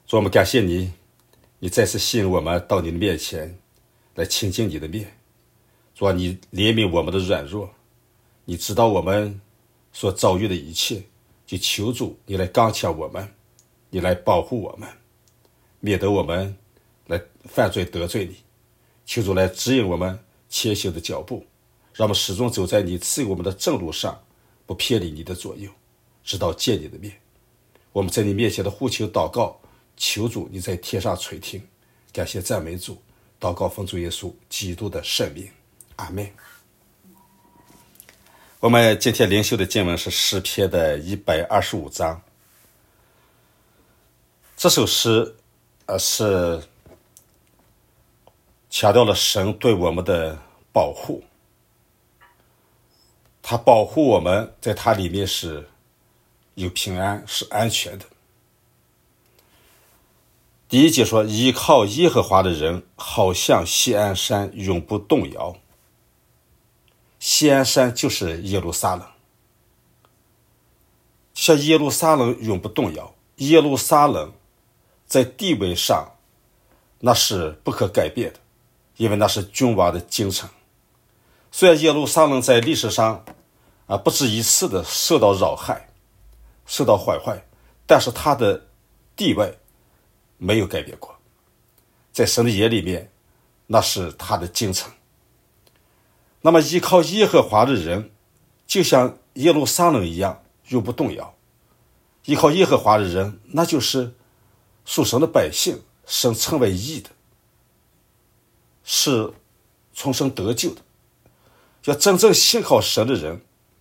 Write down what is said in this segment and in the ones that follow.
主，我们感谢你，你再次吸引我们到你的面前来亲近你的面。主啊，你怜悯我们的软弱，你知道我们所遭遇的一切，就求主你来刚强我们，你来保护我们，免得我们来犯罪得罪你。求主来指引我们前行的脚步，让我们始终走在你赐予我们的正路上，不偏离你的左右，直到见你的面。我们在你面前的呼求祷告，求主你在天上垂听。感谢赞美主，祷告奉主耶稣基督的圣名，阿们。我们今天灵修的经文是诗篇的125章。这首诗是强调了神对我们的保护，他保护我们，在他里面是有平安，是安全的。第一节说，依靠耶和华的人好像锡安山永不动摇。锡安山就是耶路撒冷，像耶路撒冷永不动摇。耶路撒冷在地位上那是不可改变的，因为那是君王的京城。虽然耶路撒冷在历史上不止一次的受到扰害，受到毁坏，但是它的地位没有改变过，在神的眼里面，那是他的京城。那么依靠耶和华的人就像耶路撒冷一样永不动摇。依靠耶和华的人，那就是属神的百姓，神称为义的，是从生得救的。要真正信靠神的人，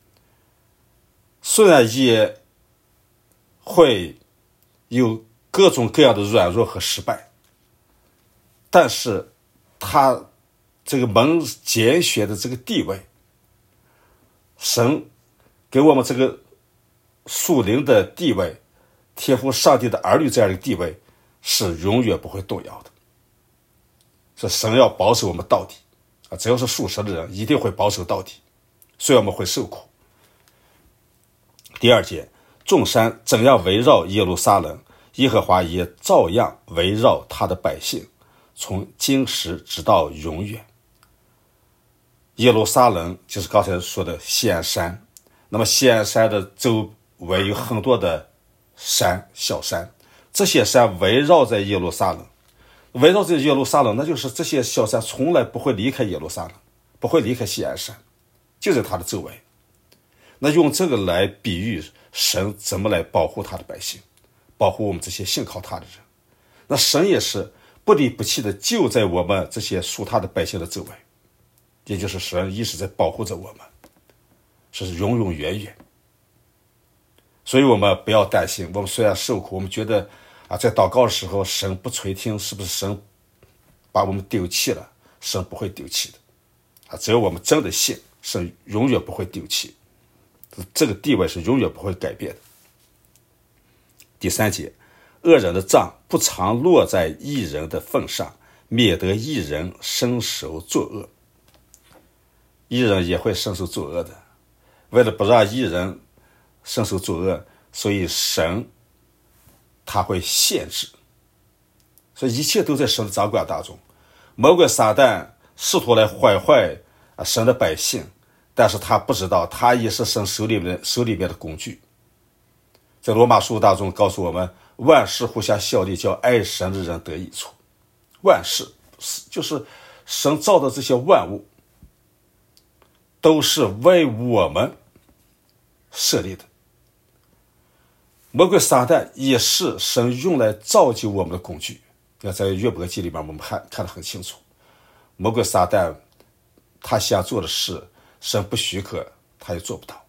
虽然也会有各种各样的软弱和失败，但是他这个蒙拣选的这个地位，神给我们这个属灵的地位，天父上帝的儿女这样的地位，是永远不会动摇的。是神要保守我们到底只要是属神的人一定会保守到底，虽然我们会受苦。第二节，众山怎样围绕耶路撒冷，耶和华也照样围绕他的百姓，从今时直到永远。耶路撒冷就是刚才说的锡安山，那么锡安山的周围有很多的山，小山，这些山围绕在耶路撒冷，围绕在耶路撒冷，那就是这些小山从来不会离开耶路撒冷，不会离开锡安山，就在它的周围。那用这个来比喻神怎么来保护他的百姓，保护我们这些信靠他的人。那神也是不离不弃的就在我们这些属他的百姓的周围，也就是神一直在保护着我们，是永永远远。所以我们不要担心，我们虽然受苦，我们觉得在祷告的时候神不垂听，是不是神把我们丢弃了？神不会丢弃的只要我们真的信，神永远不会丢弃，这个地位是永远不会改变的。第三节，恶人的杖不常落在义人的份上，免得义人伸手作恶。义人也会伸手作恶的，为了不让义人伸手作恶，所以神他会限制，所以一切都在神的掌管当中。魔鬼撒旦试图来毁坏神的百姓，但是他不知道他也是神手里面的工具。在罗马书当中告诉我们，万事互相效力，叫爱神的人得益处。万事就是神造的这些万物，都是为我们设立的。魔鬼撒旦也是神用来造就我们的工具。要在约伯记里面我们看得很清楚，魔鬼撒旦他想做的事，神不许可他也做不到。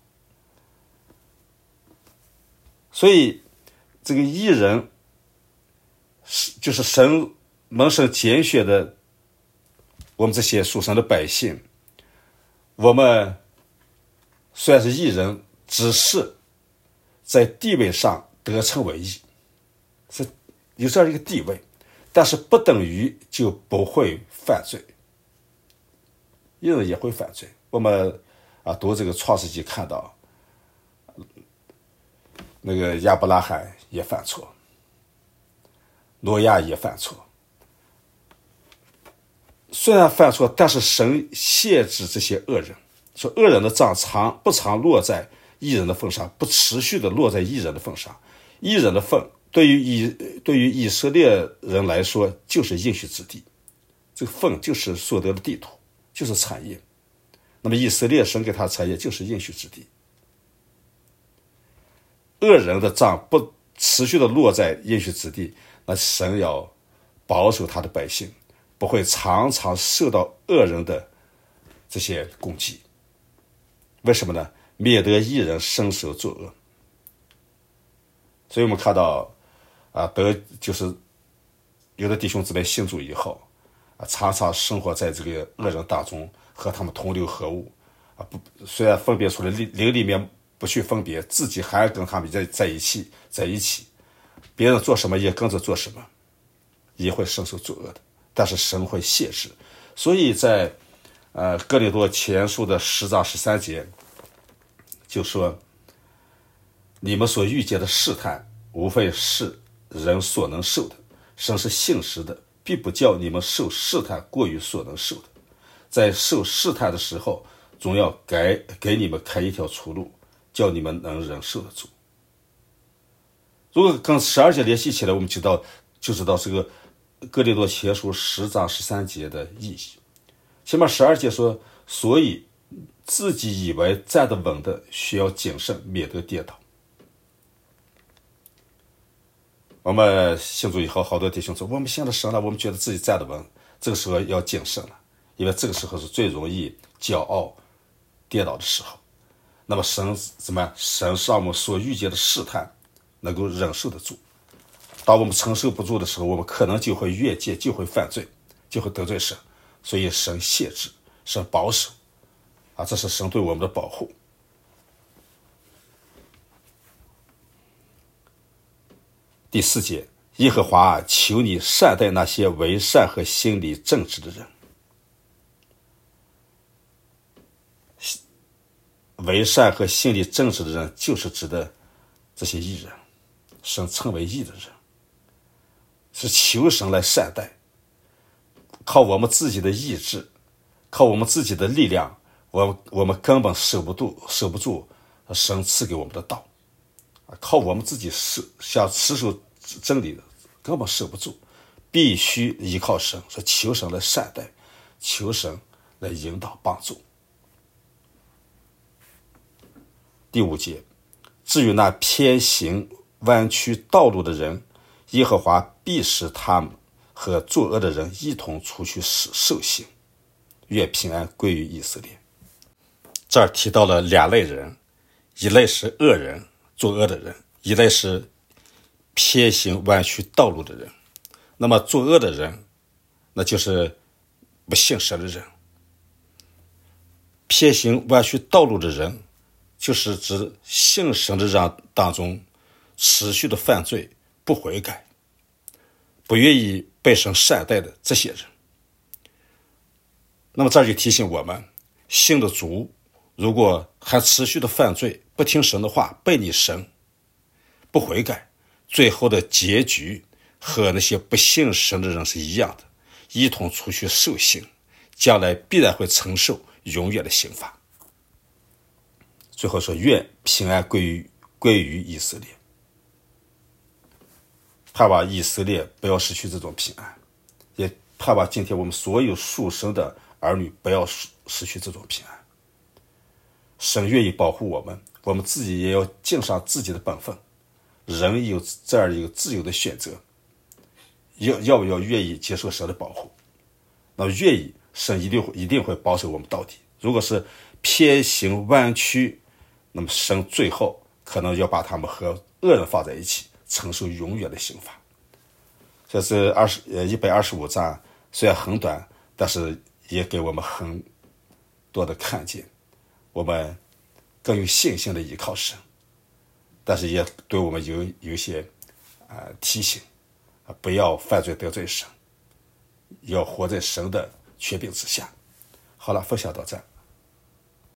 所以这个义人就是神蒙神拣选的我们这些属神的百姓，我们虽然是义人，只是在地位上得称为义，是有这样一个地位，但是不等于就不会犯罪。义人也会犯罪。我们读这个创世纪看到那个亚伯拉罕也犯错， 挪亚也犯错，虽然犯错，但是神限制这些恶人，说恶人的杖不常落在义人的份上，不持续的落在义人的份上。义人的份对于以色列人来说就是应许之地，这个份就是所得的地图，就是产业。那么以色列神给他的产业就是应许之地。恶人的杖不持续的落在应许之地，那神要保守他的百姓，不会常常受到恶人的这些攻击。为什么呢？免得义人伸手作恶。所以我们看到就是有的弟兄姊妹信主以后常常生活在这个恶人当中，和他们同流合污虽然分别出来，灵里面不去分别，自己还跟他们在一起，别人做什么也跟着做什么，也会伸手作恶的。但是神会限制，所以在哥林多前书的10章13节就说，你们所遇见的试探无非是人所能受的，神是信实的，必不叫你们受试探过于所能受的。在受试探的时候，总要给你们开一条出路，叫你们能忍受得住。如果跟12节联系起来，我们就知道这个哥林多前书10章13节的意义。前面12节说，所以自己以为站得稳的，需要谨慎，免得跌倒。我们信主以后，好多弟兄说，我们信了神了，我们觉得自己站得稳，这个时候要谨慎了，因为这个时候是最容易骄傲跌倒的时候。那么神是让我们所遇见的试探能够忍受得住。当我们承受不住的时候，我们可能就会越界，就会犯罪，就会得罪神。所以神限制，神保守这是神对我们的保护。第4节，耶和华求你善待那些为善和心里正直的人。为善和心里正直的人，就是指的这些义人，神称为义的人，是求神来善待。靠我们自己的意志，靠我们自己的力量，我们根本守不住神赐给我们的道。靠我们自己想持守真理的，根本守不住，必须依靠神，说求神来善待，求神来引导帮助。第5节，至于那偏行弯曲道路的人，耶和华必使他们和作恶的人一同出去受刑，愿平安归于以色列。这儿提到了2类人，一类是恶人，作恶的人，一类是偏行弯曲道路的人。那么作恶的人，那就是不信神的人。偏行弯曲道路的人，就是指信神的人当中持续的犯罪，不悔改，不愿意被神善待的这些人。那么这就提醒我们，信的主如果还持续的犯罪，不听神的话，背逆神，不悔改，最后的结局和那些不信神的人是一样的，一同出去受刑，将来必然会承受永远的刑罚。最后说，愿平安归于以色列。盼望以色列不要失去这种平安，也盼望今天我们所有属神的儿女不要失去这种平安。神愿意保护我们，我们自己也要尽上自己的本分。人有这样一个自由的选择，要不要愿意接受神的保护？那么愿意，神一定会保守我们到底。如果是偏行弯曲，那么神最后可能要把他们和恶人放在一起，承受永远的刑罚。这是125章，虽然很短，但是也给我们很多的看见，我们更有信心的依靠神，但是也对我们有一些提醒，不要犯罪得罪神，要活在神的权柄之下。好了，分享到这。